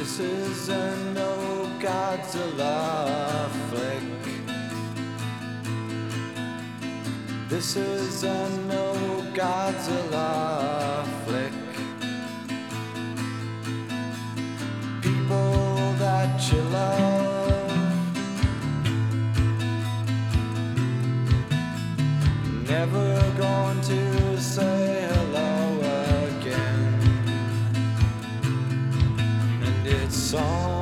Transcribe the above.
This is a no Godzilla flick. This is a no Godzilla flick. People that you love never going to say hello again. And it's all